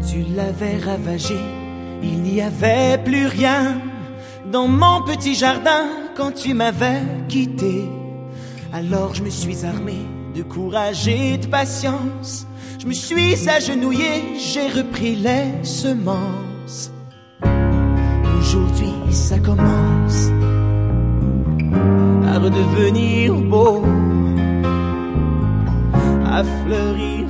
Tu l'avais ravagé, il n'y avait plus rien dans mon petit jardin quand tu m'avais quitté. Alors je me suis armé de courage et de patience. Je me suis agenouillé, j'ai repris les semences. Aujourd'hui ça commence à redevenir beau, à fleurir